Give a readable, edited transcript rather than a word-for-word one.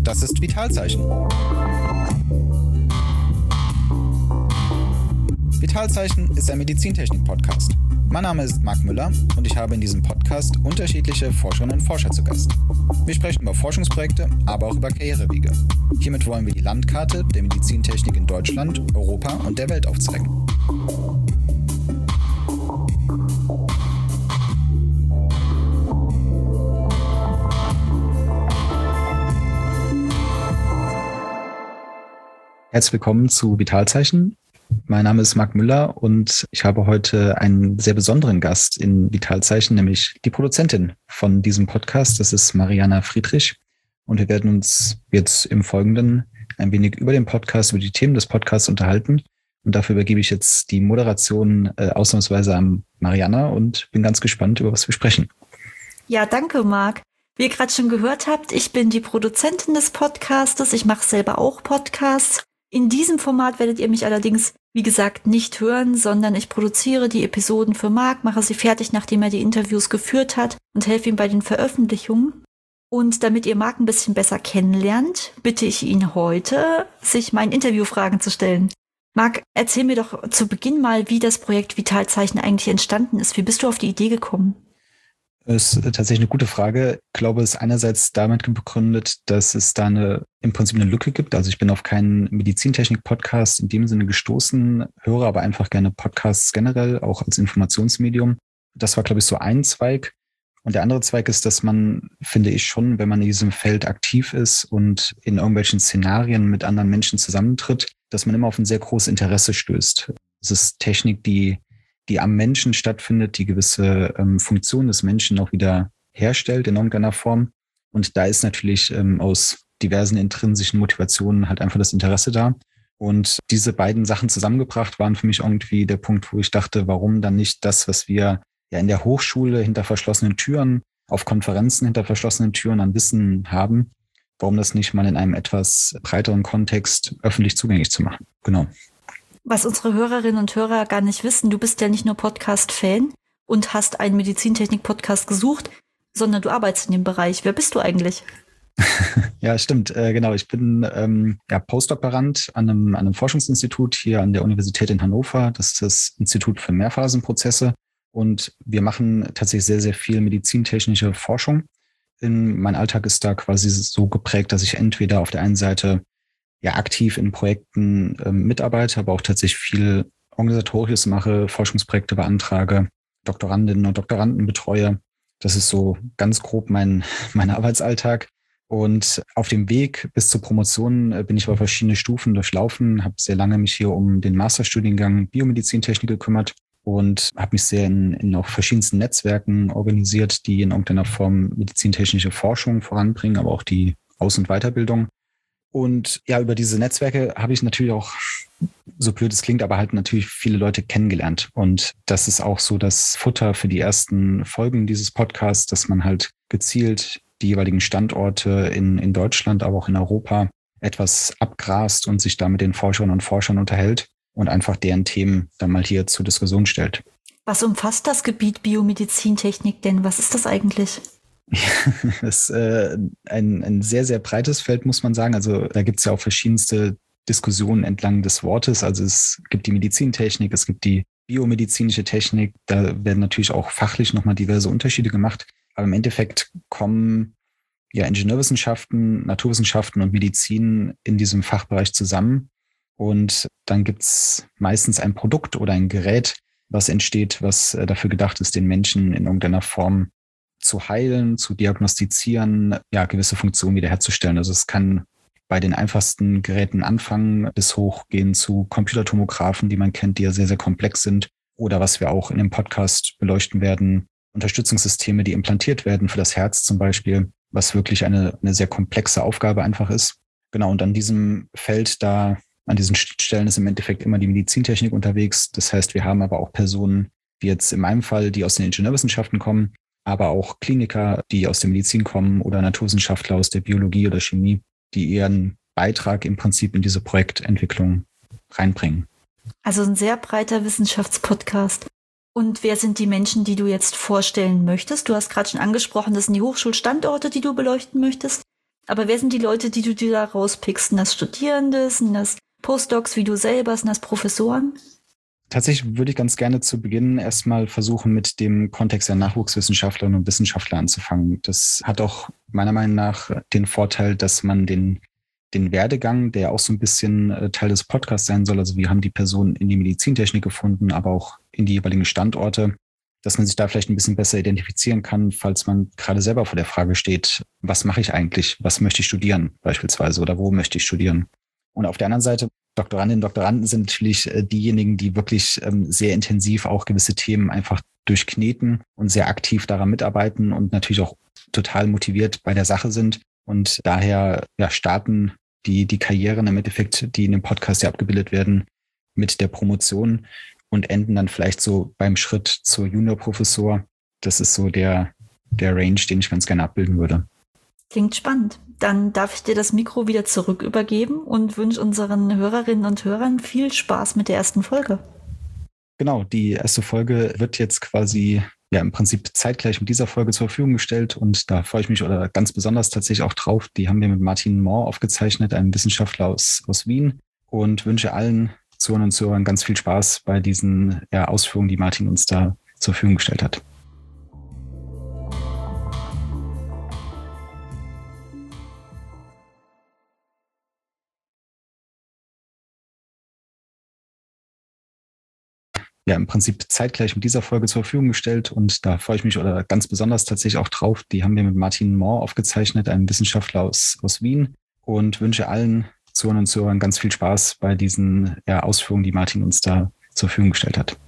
Das ist Vitalzeichen. Vitalzeichen ist ein Medizintechnik-Podcast. Mein Name ist Marc Müller und ich habe in diesem Podcast unterschiedliche Forscherinnen und Forscher zu Gast. Wir sprechen über Forschungsprojekte, aber auch über Karrierewege. Hiermit wollen wir die Landkarte der Medizintechnik in Deutschland, Europa und der Welt aufzeigen. Herzlich willkommen zu Vitalzeichen. Mein Name ist Marc Müller und ich habe heute einen sehr besonderen Gast in Vitalzeichen, nämlich die Produzentin von diesem Podcast. Das ist Mariana Friedrich. Und wir werden uns jetzt im Folgenden ein wenig über den Podcast, über die Themen des Podcasts unterhalten. Und dafür übergebe ich jetzt die Moderation ausnahmsweise an Mariana und bin ganz gespannt, über was wir sprechen. Ja, danke, Marc. Wie ihr gerade schon gehört habt, ich bin die Produzentin des Podcastes. Ich mache selber auch Podcasts. In diesem Format werdet ihr mich allerdings, wie gesagt, nicht hören, sondern ich produziere die Episoden für Marc, mache sie fertig, nachdem er die Interviews geführt hat und helfe ihm bei den Veröffentlichungen. Und damit ihr Marc ein bisschen besser kennenlernt, bitte ich ihn heute, sich meinen Interviewfragen zu stellen. Marc, erzähl mir doch zu Beginn mal, wie das Projekt Vitalzeichen eigentlich entstanden ist. Wie bist du auf die Idee gekommen? Das ist tatsächlich eine gute Frage. Ich glaube, es ist einerseits damit begründet, dass es da im Prinzip eine Lücke gibt. Also ich bin auf keinen Medizintechnik-Podcast in dem Sinne gestoßen, höre aber einfach gerne Podcasts generell, auch als Informationsmedium. Das war, glaube ich, so ein Zweig. Und der andere Zweig ist, dass man, finde ich schon, wenn man in diesem Feld aktiv ist und in irgendwelchen Szenarien mit anderen Menschen zusammentritt, dass man immer auf ein sehr großes Interesse stößt. Es ist Technik, die am Menschen stattfindet, die gewisse Funktion des Menschen auch wieder herstellt in irgendeiner Form. Und da ist natürlich aus diversen intrinsischen Motivationen halt einfach das Interesse da. Und diese beiden Sachen zusammengebracht waren für mich irgendwie der Punkt, wo ich dachte, warum dann nicht das, was wir ja in der Hochschule hinter verschlossenen Türen, auf Konferenzen hinter verschlossenen Türen an Wissen haben, warum das nicht mal in einem etwas breiteren Kontext öffentlich zugänglich zu machen. Genau. Was unsere Hörerinnen und Hörer gar nicht wissen, du bist ja nicht nur Podcast-Fan und hast einen Medizintechnik-Podcast gesucht, sondern du arbeitest in dem Bereich. Wer bist du eigentlich? Ja, stimmt. Genau. Ich bin Postdoktorand an einem Forschungsinstitut hier an der Universität in Hannover. Das ist das Institut für Mehrphasenprozesse. Und wir machen tatsächlich sehr, sehr viel medizintechnische Forschung. Mein Alltag ist da quasi so geprägt, dass ich entweder auf der einen Seite aktiv in Projekten mitarbeite, aber auch tatsächlich viel Organisatorisches mache, Forschungsprojekte beantrage, Doktorandinnen und Doktoranden betreue. Das ist so ganz grob mein Arbeitsalltag. Und auf dem Weg bis zur Promotion bin ich über verschiedene Stufen durchlaufen, habe sehr lange mich hier um den Masterstudiengang Biomedizintechnik gekümmert und habe mich sehr in auch verschiedensten Netzwerken organisiert, die in irgendeiner Form medizintechnische Forschung voranbringen, aber auch die Aus- und Weiterbildung. Und ja, über diese Netzwerke habe ich natürlich auch, so blöd es klingt, aber halt natürlich viele Leute kennengelernt. Und das ist auch so das Futter für die ersten Folgen dieses Podcasts, dass man halt gezielt die jeweiligen Standorte in Deutschland, aber auch in Europa etwas abgrast und sich da mit den Forscherinnen und Forschern unterhält und einfach deren Themen dann mal hier zur Diskussion stellt. Was umfasst das Gebiet Biomedizintechnik denn? Was ist das eigentlich? Das ist ein sehr, sehr breites Feld, muss man sagen. Also da gibt es ja auch verschiedenste Diskussionen entlang des Wortes. Also es gibt die Medizintechnik, es gibt die biomedizinische Technik. Da werden natürlich auch fachlich nochmal diverse Unterschiede gemacht. Aber im Endeffekt kommen Ingenieurwissenschaften, Naturwissenschaften und Medizin in diesem Fachbereich zusammen. Und dann gibt es meistens ein Produkt oder ein Gerät, was entsteht, was dafür gedacht ist, den Menschen in irgendeiner Form zu heilen, zu diagnostizieren, gewisse Funktionen wiederherzustellen. Also es kann bei den einfachsten Geräten anfangen, bis hochgehen zu Computertomographen, die man kennt, die ja sehr, sehr komplex sind. Oder was wir auch in dem Podcast beleuchten werden, Unterstützungssysteme, die implantiert werden für das Herz zum Beispiel, was wirklich eine sehr komplexe Aufgabe einfach ist. Genau, und an diesem Feld da, an diesen Stellen ist im Endeffekt immer die Medizintechnik unterwegs. Das heißt, wir haben aber auch Personen, wie jetzt in meinem Fall, die aus den Ingenieurwissenschaften kommen, aber auch Kliniker, die aus der Medizin kommen oder Naturwissenschaftler aus der Biologie oder Chemie, die ihren Beitrag im Prinzip in diese Projektentwicklung reinbringen. Also ein sehr breiter Wissenschaftspodcast. Und wer sind die Menschen, die du jetzt vorstellen möchtest? Du hast gerade schon angesprochen, das sind die Hochschulstandorte, die du beleuchten möchtest. Aber wer sind die Leute, die du dir da rauspickst? Sind das Studierende? Sind das Postdocs wie du selber? Sind das Professoren? Tatsächlich würde ich ganz gerne zu Beginn erstmal versuchen, mit dem Kontext der Nachwuchswissenschaftlerinnen und Wissenschaftler anzufangen. Das hat auch meiner Meinung nach den Vorteil, dass man den Werdegang, der auch so ein bisschen Teil des Podcasts sein soll, also wie haben die Personen in die Medizintechnik gefunden, aber auch in die jeweiligen Standorte, dass man sich da vielleicht ein bisschen besser identifizieren kann, falls man gerade selber vor der Frage steht, was mache ich eigentlich, was möchte ich studieren beispielsweise oder wo möchte ich studieren. Und auf der anderen Seite, Doktorandinnen und Doktoranden sind natürlich diejenigen, die wirklich sehr intensiv auch gewisse Themen einfach durchkneten und sehr aktiv daran mitarbeiten und natürlich auch total motiviert bei der Sache sind. Und daher starten die Karrieren im Endeffekt, die in dem Podcast ja abgebildet werden, mit der Promotion und enden dann vielleicht so beim Schritt zur Juniorprofessor. Das ist so der Range, den ich ganz gerne abbilden würde. Klingt spannend. Dann darf ich dir das Mikro wieder zurück übergeben und wünsche unseren Hörerinnen und Hörern viel Spaß mit der ersten Folge. Genau, die erste Folge wird jetzt quasi im Prinzip zeitgleich mit dieser Folge zur Verfügung gestellt und da freue ich mich oder ganz besonders tatsächlich auch drauf. Die haben wir mit Martin Mohr aufgezeichnet, einem Wissenschaftler aus Wien, und wünsche allen Zuhörern und Zuhörern ganz viel Spaß bei diesen Ausführungen, die Martin uns da zur Verfügung gestellt hat. Im Prinzip zeitgleich mit dieser Folge zur Verfügung gestellt und da freue ich mich oder ganz besonders tatsächlich auch drauf. Die haben wir mit Martin Mohr aufgezeichnet, einem Wissenschaftler aus Wien, und wünsche allen Zuhörern und Zuhörern ganz viel Spaß bei diesen Ausführungen, die Martin uns da zur Verfügung gestellt hat.